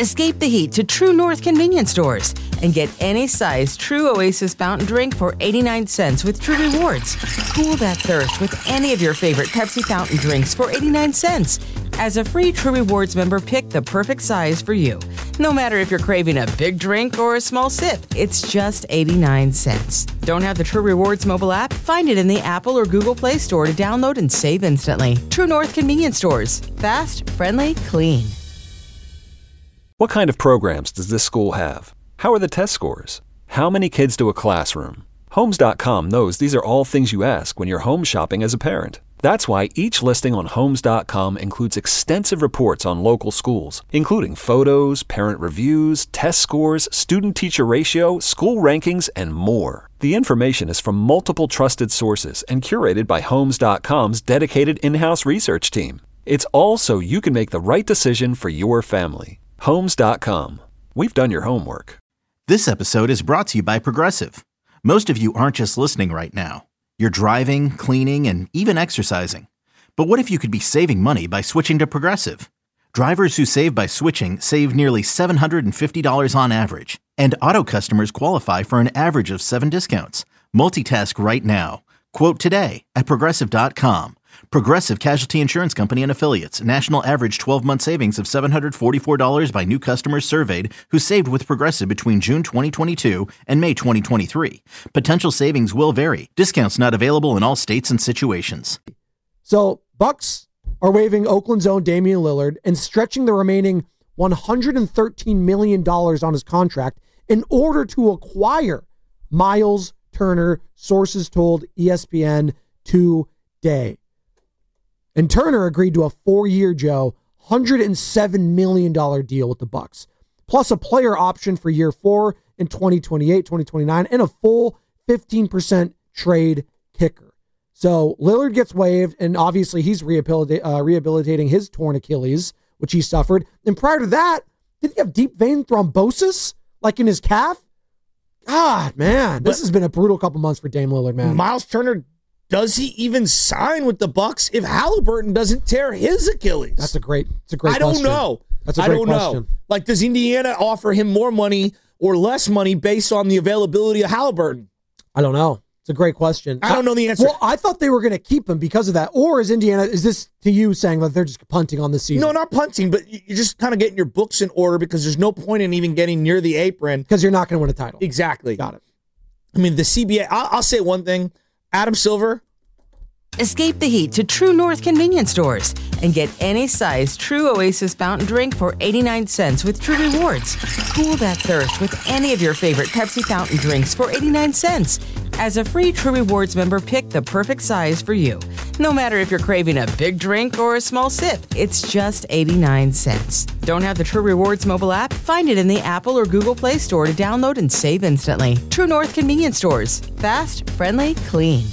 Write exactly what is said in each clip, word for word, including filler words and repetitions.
Escape the heat to True North convenience stores and get any size True Oasis fountain drink for eighty-nine cents with True Rewards. Cool that thirst with any of your favorite Pepsi fountain drinks for eighty-nine cents. As a free True Rewards member, pick the perfect size for you. No matter if you're craving a big drink or a small sip, it's just eighty-nine cents. Don't have the True Rewards mobile app? Find it in the Apple or Google Play Store to download and save instantly. True North convenience stores. Fast, friendly, clean. What kind of programs does this school have? How are the test scores? How many kids do a classroom? Homes dot com knows these are all things you ask when you're home shopping as a parent. That's why each listing on Homes dot com includes extensive reports on local schools, including photos, parent reviews, test scores, student-teacher ratio, school rankings, and more. The information is from multiple trusted sources and curated by Homes dot com's dedicated in-house research team. It's all so you can make the right decision for your family. Homes dot com. We've done your homework. This episode is brought to you by Progressive. Most of you aren't just listening right now. You're driving, cleaning, and even exercising. But what if you could be saving money by switching to Progressive? Drivers who save by switching save nearly seven hundred fifty dollars on average. And auto customers qualify for an average of seven discounts. Multitask right now. Quote today at Progressive dot com. Progressive Casualty Insurance Company and Affiliates. National average twelve-month savings of seven hundred forty-four dollars by new customers surveyed who saved with Progressive between June twenty twenty-two and May twenty twenty-three. Potential savings will vary. Discounts not available in all states and situations. So, Bucks are waiving Oakland's own Damian Lillard and stretching the remaining one hundred thirteen million dollars on his contract in order to acquire Miles Turner, sources told E S P N today. And Turner agreed to a four-year, Joe, one hundred seven million dollars deal with the Bucks, plus a player option for year four in twenty twenty-eight, twenty twenty-nine, and a full fifteen percent trade kicker. So Lillard gets waived, and obviously he's rehabilita- uh, rehabilitating his torn Achilles, which he suffered. And prior to that, did he have deep vein thrombosis, like in his calf? God, man, this but, has been a brutal couple months for Dame Lillard, man. Miles Turner, does he even sign with the Bucks if Halliburton doesn't tear his Achilles? That's a great, that's a great I don't question. know. That's a great I don't question. know. Like, does Indiana offer him more money or less money based on the availability of Halliburton? I don't know. It's a great question. I don't know the answer. Well, I thought they were going to keep him because of that. Or is Indiana, is this to you saying that they're just punting on this season? No, not punting, but you're just kind of getting your books in order because there's no point in even getting near the apron. Because you're not going to win a title. Exactly. Got it. I mean, the C B A, I'll, I'll say one thing. Adam Silver. Escape the heat to True North convenience stores and get any size True Oasis fountain drink for eighty-nine cents with True Rewards. Cool that thirst with any of your favorite Pepsi fountain drinks for eighty-nine cents. As a free True Rewards member, pick the perfect size for you. No matter if you're craving a big drink or a small sip, it's just eighty-nine cents. Don't have the True Rewards mobile app? Find it in the Apple or Google Play Store to download and save instantly. True North convenience stores. Fast, friendly, clean.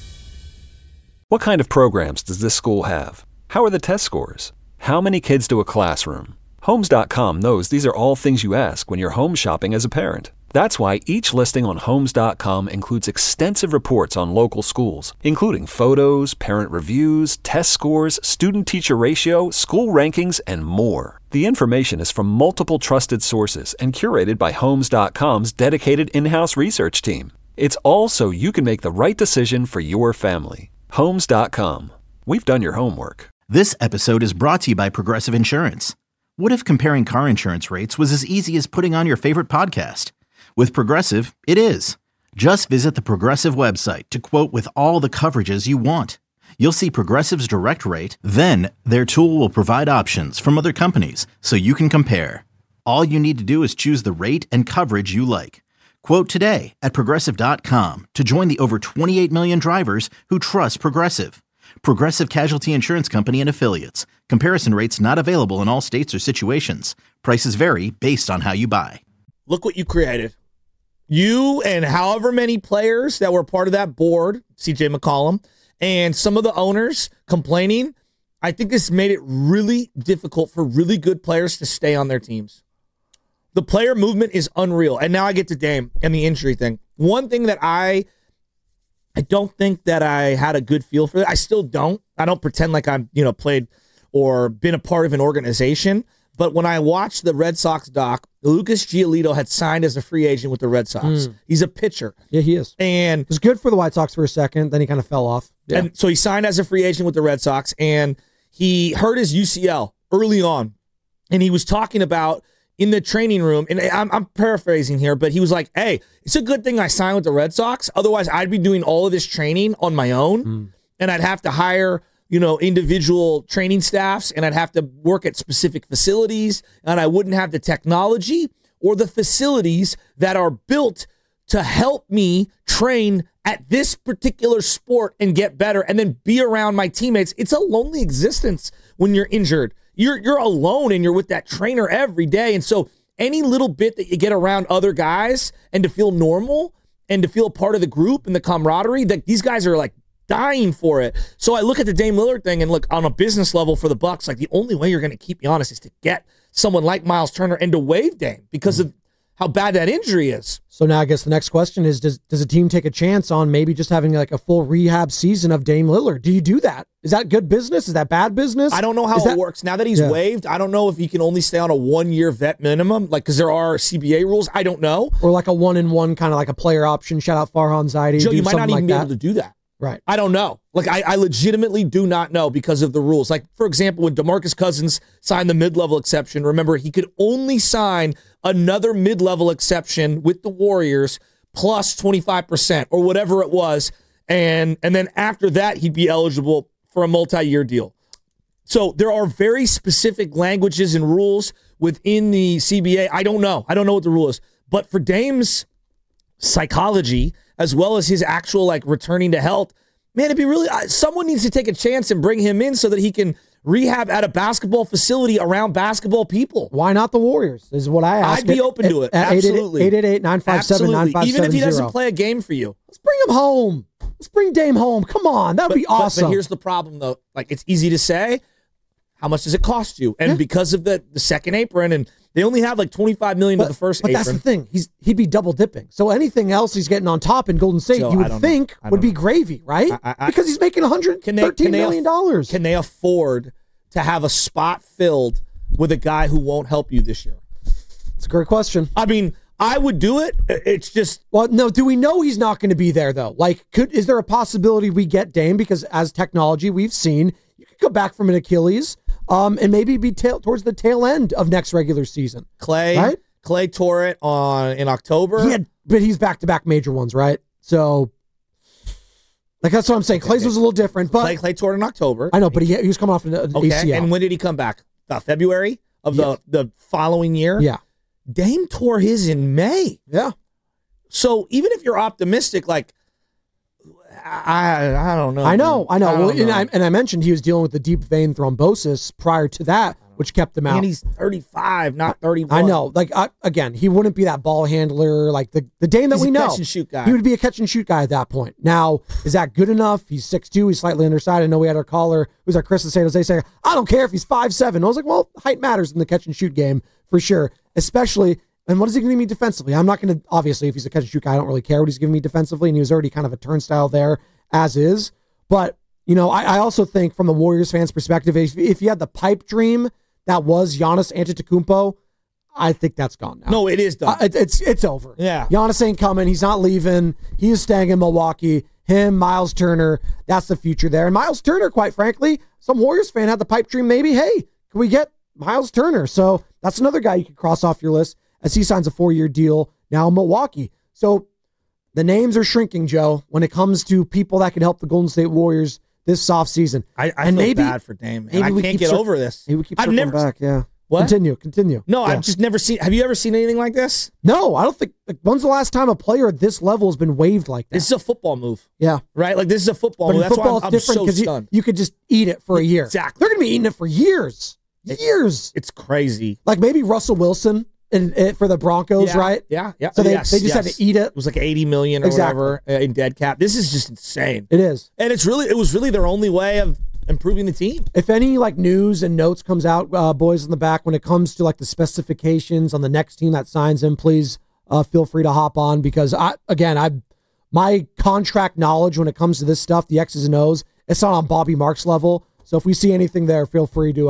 What kind of programs does this school have? How are the test scores? How many kids do a classroom? Homes dot com knows these are all things you ask when you're home shopping as a parent. That's why each listing on Homes dot com includes extensive reports on local schools, including photos, parent reviews, test scores, student-teacher ratio, school rankings, and more. The information is from multiple trusted sources and curated by Homes dot com's dedicated in-house research team. It's all so you can make the right decision for your family. Homes dot com. We've done your homework. This episode is brought to you by Progressive Insurance. What if comparing car insurance rates was as easy as putting on your favorite podcast? With Progressive, it is. Just visit the Progressive website to quote with all the coverages you want. You'll see Progressive's direct rate, then their tool will provide options from other companies so you can compare. All you need to do is choose the rate and coverage you like. Quote today at Progressive dot com to join the over twenty-eight million drivers who trust Progressive. Progressive Casualty Insurance Company and Affiliates. Comparison rates not available in all states or situations. Prices vary based on how you buy. Look what you created. You and however many players that were part of that board, C J McCollum, and some of the owners complaining, I think this made it really difficult for really good players to stay on their teams. The player movement is unreal. And now I get to Dame and the injury thing. One thing that I I don't think that I had a good feel for it. I still don't. I don't pretend like I'm, you know, played or been a part of an organization. But when I watched the Red Sox doc, Lucas Giolito had signed as a free agent with the Red Sox. Mm. He's a pitcher. Yeah, he is. And it was good for the White Sox for a second, then he kind of fell off. Yeah. And so he signed as a free agent with the Red Sox, and he hurt his U C L early on. And he was talking about in the training room, and I'm, I'm paraphrasing here, but he was like, hey, it's a good thing I signed with the Red Sox. Otherwise, I'd be doing all of this training on my own, mm. and I'd have to hire, you know, individual training staffs, and I'd have to work at specific facilities, and I wouldn't have the technology or the facilities that are built to help me train at this particular sport and get better and then be around my teammates. It's a lonely existence when you're injured. You're you're alone and you're with that trainer every day. And so any little bit that you get around other guys and to feel normal and to feel part of the group and the camaraderie, that these guys are like dying for it. So I look at the Dame Lillard thing and look on a business level for the Bucks, like the only way you're going to keep me honest is to get someone like Miles Turner and to waive Dame because of how bad that injury is. So now I guess the next question is, does does a team take a chance on maybe just having like a full rehab season of Dame Lillard? Do you do that? Is that good business? Is that bad business? I don't know how is it that, works. Now that he's yeah. waived, I don't know if he can only stay on a one-year vet minimum, like because there are C B A rules. I don't know. Or like a one-in-one kind of like a player option. Shout out Farhan Zaidi. Joe, you might not even like be that. able to do that. Right. I don't know. Like, I, I legitimately do not know because of the rules. Like, for example, when DeMarcus Cousins signed the mid-level exception, remember, he could only sign another mid-level exception with the Warriors plus twenty-five percent or whatever it was. And, and then after that, he'd be eligible for a multi-year deal. So there are very specific languages and rules within the C B A. I don't know. I don't know what the rule is. But for Dame's psychology, as well as his actual like returning to health, man, it'd be really, uh, someone needs to take a chance and bring him in so that he can rehab at a basketball facility around basketball people. Why not the Warriors is what I ask. I'd be open to it. Absolutely. eight eight eight, nine five seven, nine five seven zero. Even if he doesn't play a game for you. Let's bring him home. Let's bring Dame home. Come on. That would be awesome. But, but here's the problem, though. Like, it's easy to say. How much does it cost you? And yeah. because of the, the second apron, and they only have like twenty-five million dollars but, to the first but apron. But that's the thing. He's he'd be double dipping. So anything else he's getting on top in Golden State, Joe, you would think would be know. gravy, right? I, I, because he's making one hundred thirteen million dollars. Can they afford to have a spot filled with a guy who won't help you this year? It's a great question. I mean, I would do it. It's just... Well, no, do we know he's not going to be there, though? Like, could is there a possibility we get Dame? Because as technology, we've seen, you could go back from an Achilles um, and maybe be tail, towards the tail end of next regular season. Clay, right? Clay tore it on in October. Yeah, but he's back-to-back major ones, right? So... Like, that's what I'm saying. Clay's okay. was a little different. but Clay, Clay tore it in October. I know, but he, he was coming off an okay. A C L. And when did he come back? Uh, February of yeah. the, the following year? Yeah. Dame tore his in May. Yeah. So even if you're optimistic, like, I I don't know. I know, I know. I well, know. And, I, and I mentioned he was dealing with the deep vein thrombosis prior to that, which kept him out. And he's thirty-five, not thirty-one. I know. Like, I, again, he wouldn't be that ball handler, like the, the Dame that he's we a know. Catch and shoot guy. He would be a catch and shoot guy at that point. Now, is that good enough? He's six two. He's slightly undersized. I know we had our caller, who's our Chris in San Jose, saying, I don't care if he's five seven. I was like, well, height matters in the catch and shoot game for sure, especially. And what is he going to give me defensively? I'm not going to, obviously, if he's a catch and shoot guy, I don't really care what he's giving me defensively. And he was already kind of a turnstile there as is. But, you know, I, I also think from the Warriors fans' perspective, if, if you had the pipe dream that was Giannis Antetokounmpo, I think that's gone now. No, it is done. Uh, it, it's it's over. Yeah. Giannis ain't coming. He's not leaving. He is staying in Milwaukee. Him, Miles Turner, that's the future there. And Miles Turner, quite frankly, some Warriors fan had the pipe dream maybe, hey, can we get Miles Turner? So that's another guy you can cross off your list as he signs a four-year deal now in Milwaukee. So the names are shrinking, Joe, when it comes to people that can help the Golden State Warriors this offseason. I, I and feel maybe, bad for Dame, man. I can't get cir- over this. Maybe we keep I've circling never back, yeah. What? Continue, continue. No, yeah. I've just never seen. Have you ever seen anything like this? No, I don't think. Like, when's the last time a player at this level has been waived like that? This is a football move. Yeah. Right? Like, this is a football but move. That's football why I'm, is different I'm so you, stunned. you could just eat it for a year. Exactly. They're going to be eating it for years. Years. It's crazy. Like maybe Russell Wilson and, and for the Broncos, yeah, right? Yeah, yeah. So they, yes, they just yes. had to eat it. It was like eighty million dollars or exactly. whatever uh, in dead cap. This is just insane. It is. And it's really, it was really their only way of improving the team. If any like news and notes comes out, uh, boys in the back, when it comes to like the specifications on the next team that signs him, please uh, feel free to hop on because I, again, I, my contract knowledge when it comes to this stuff, the X's and O's, it's not on Bobby Marks level. So if we see anything there, feel free to uh,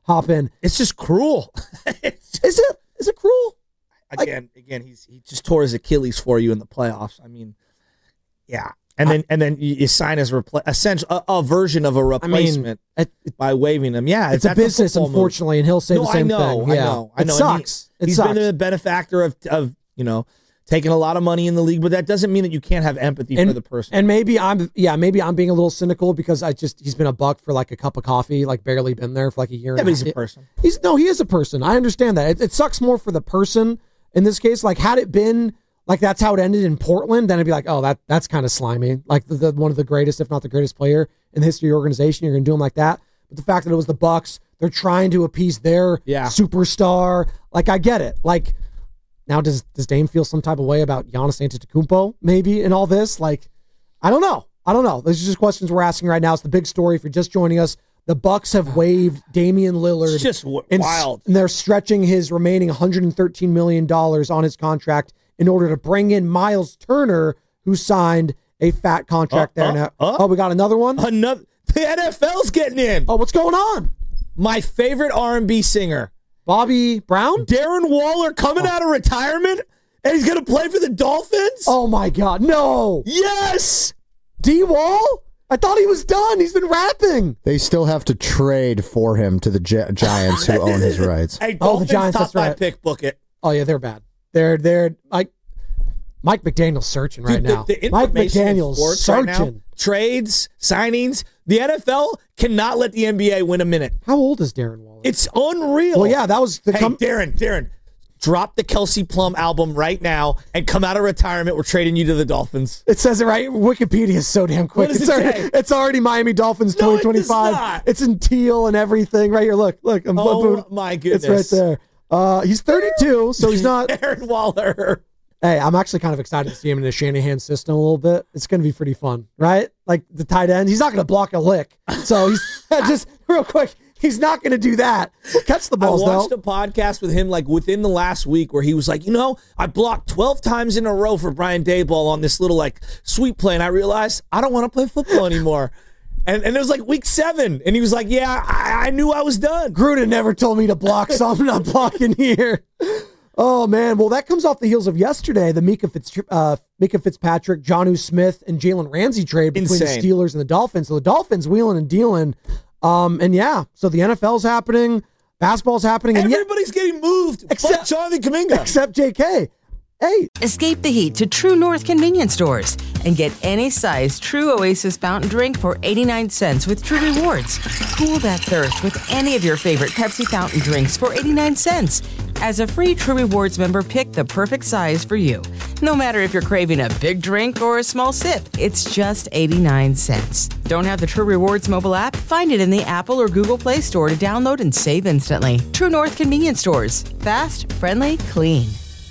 hop in. It's just cruel. Is it? Is it cruel? Again, like, again, he's he just tore his Achilles for you in the playoffs. I mean, yeah. And then and then you, you sign as repla- essentially a, a version of a replacement I mean, it, by waiving him. Yeah, it's a business, a unfortunately, move. And he'll say no, the same I know, thing. I yeah. know, I know. It sucks. He, it he's sucks. been a benefactor of of you know taking a lot of money in the league, but that doesn't mean that you can't have empathy and, for the person. And maybe I'm yeah, maybe I'm being a little cynical because I just he's been a buck for like a cup of coffee, like barely been there for like a year. Yeah, and but he's a, a person. He's no, he is a person. I understand that. It, it sucks more for the person in this case. Like had it been. Like that's how it ended in Portland, then it'd be like, oh, that that's kind of slimy. Like the, the one of the greatest, if not the greatest player in the history of the organization, you're gonna do him like that. But the fact that it was the Bucks, they're trying to appease their yeah. superstar. Like I get it. Like now, does does Dame feel some type of way about Giannis Antetokounmpo maybe in all this? Like I don't know. I don't know. These are just questions we're asking right now. It's the big story. If you're just joining us, the Bucks have waived Damian Lillard. It's just w- and, wild. And they're stretching his remaining one hundred thirteen million dollars on his contract in order to bring in Miles Turner, who signed a fat contract uh, there. Uh, now. uh, oh, we got another one? Another. The N F L's getting in. Oh, what's going on? My favorite R and B singer. Bobby Brown? Darren Waller coming oh. out of retirement, and he's going to play for the Dolphins? Oh, my God. No. Yes. D-Wall? I thought he was done. He's been rapping. They still have to trade for him to the Gi- Giants who own his rights. Hey, oh, the Giants, top that's right. five pick, book it. Oh, yeah, they're bad. They're, they're, like, Mike McDaniel's searching right Dude, the, now. the Mike McDaniel's searching. Right now, trades, signings. The N F L cannot let the N B A win a minute. How old is Darren Waller? It's unreal. Well, yeah, that was the... Hey, com- Darren, Darren, drop the Kelsey Plum album right now and come out of retirement. We're trading you to the Dolphins. It says it right. Wikipedia is so damn quick. What does it's, it already, say? it's already Miami Dolphins No, twenty it twenty-five. does not. It's in teal and everything. Right here. Look, look. I'm, Oh, I'm, my goodness. It's right there. Uh, he's thirty-two, so he's not... Darren Waller. Hey, I'm actually kind of excited to see him in the Shanahan system a little bit. It's going to be pretty fun, right? Like the tight end, he's not going to block a lick. So he's just real quick. He's not going to do that. He'll catch the balls, I watched though. a podcast with him like within the last week where he was like, you know, I blocked twelve times in a row for Brian Daboll on this little like sweep play, and I realized I don't want to play football anymore. And and it was like week seven, and he was like, yeah, I, I knew I was done. Gruden never told me to block, so I'm not blocking here. Oh, man. Well, that comes off the heels of yesterday, the Mika, Fitz, uh, Mika Fitzpatrick, Jonnu Smith, and Jalen Ramsey trade between Insane. the Steelers and the Dolphins. So the Dolphins wheeling and dealing. Um, and yeah, so the N F L's happening, basketball's happening. And Everybody's yet, getting moved except but Jonathan Kuminga. Except J K. Hey. Escape the heat to True North convenience stores and get any size True Oasis fountain drink for eighty-nine cents with True Rewards. Cool that thirst with any of your favorite Pepsi fountain drinks for eighty-nine cents. As a free True Rewards member, pick the perfect size for you. No matter if you're craving a big drink or a small sip, it's just eighty-nine cents. Don't have the True Rewards mobile app? Find it in the Apple or Google Play Store to download and save instantly. True North convenience stores. Fast, friendly, clean.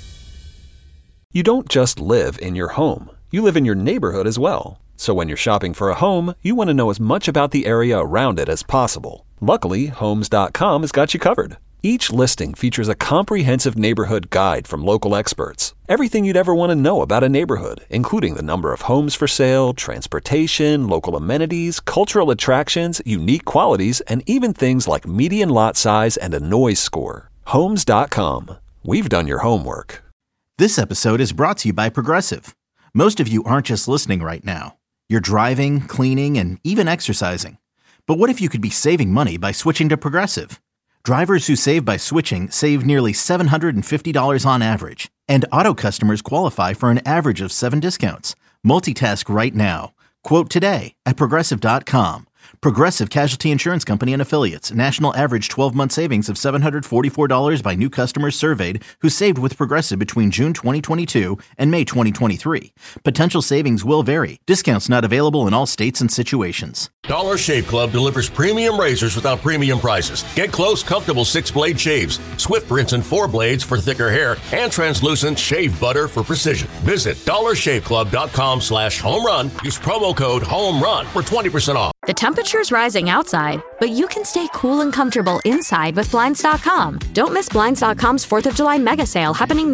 You don't just live in your home. You live in your neighborhood as well. So when you're shopping for a home, you want to know as much about the area around it as possible. Luckily, Homes dot com has got you covered. Each listing features a comprehensive neighborhood guide from local experts. Everything you'd ever want to know about a neighborhood, including the number of homes for sale, transportation, local amenities, cultural attractions, unique qualities, and even things like median lot size and a noise score. Homes dot com. We've done your homework. This episode is brought to you by Progressive. Most of you aren't just listening right now. You're driving, cleaning, and even exercising. But what if you could be saving money by switching to Progressive? Drivers who save by switching save nearly seven hundred fifty dollars on average. And auto customers qualify for an average of seven discounts. Multitask right now. Quote today at Progressive dot com. Progressive Casualty Insurance Company and Affiliates. National average twelve-month savings of seven hundred forty-four dollars by new customers surveyed who saved with Progressive between June twenty twenty-two and May twenty twenty-three. Potential savings will vary. Discounts not available in all states and situations. Dollar Shave Club delivers premium razors without premium prices. Get close, comfortable six-blade shaves, Swift rinse and four blades for thicker hair, and translucent shave butter for precision. Visit dollar shave club dot com slash home run. Use promo code HOMERUN for twenty percent off. The temperature's rising outside, but you can stay cool and comfortable inside with Blinds dot com. Don't miss Blinds dot com's fourth of July mega sale happening now.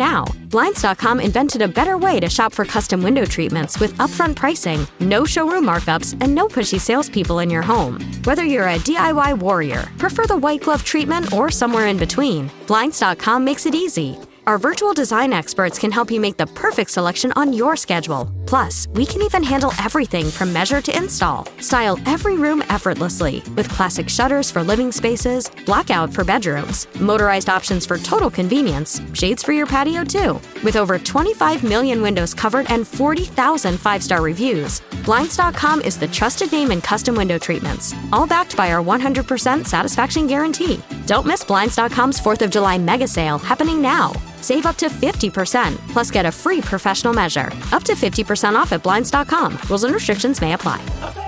Blinds dot com invented a better way to shop for custom window treatments with upfront pricing, no showroom markups, and no pushy salespeople in your home. Whether you're a D I Y warrior, prefer the white glove treatment, or somewhere in between, Blinds dot com makes it easy. Our virtual design experts can help you make the perfect selection on your schedule. Plus, we can even handle everything from measure to install. Style every room effortlessly with classic shutters for living spaces, blackout for bedrooms, motorized options for total convenience, shades for your patio too. With over twenty-five million windows covered and forty thousand five-star reviews, Blinds dot com is the trusted name in custom window treatments, all backed by our one hundred percent satisfaction guarantee. Don't miss Blinds dot com's fourth of July mega sale happening now. Save up to fifty percent, plus get a free professional measure. Up to fifty percent off at Blinds dot com. Rules and restrictions may apply.